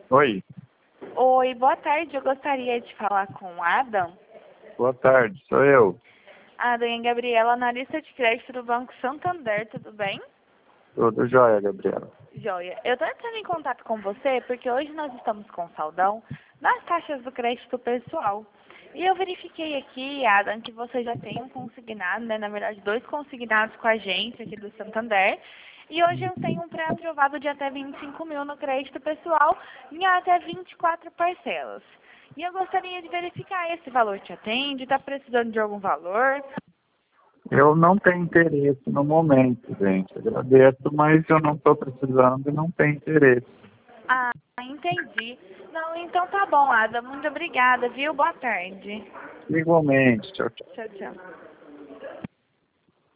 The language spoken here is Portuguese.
Oi, Oi, boa tarde. Eu gostaria de falar com o Adam. boa tarde, sou eu. Adam e Gabriela, analista de crédito do Banco Santander, tudo bem? Tudo jóia, Gabriela. Joia. Eu estou entrando em contato com você porque hoje nós estamos com saldão nas taxas do crédito pessoal. E eu verifiquei aqui, Adam, que você já tem um consignado, né? Na verdade, 2 consignados com a gente aqui do Santander. E hoje eu tenho um pré-aprovado de até 25 mil no crédito pessoal em até 24 parcelas. E eu gostaria de verificar esse valor te atende, está precisando de algum valor? Eu não tenho interesse no momento, gente. Agradeço, mas eu não estou precisando e não tenho interesse. Ah, entendi. Não, então tá bom, Ada. Muito obrigada, viu? Boa tarde. Igualmente, tchau, tchau. Tchau, tchau.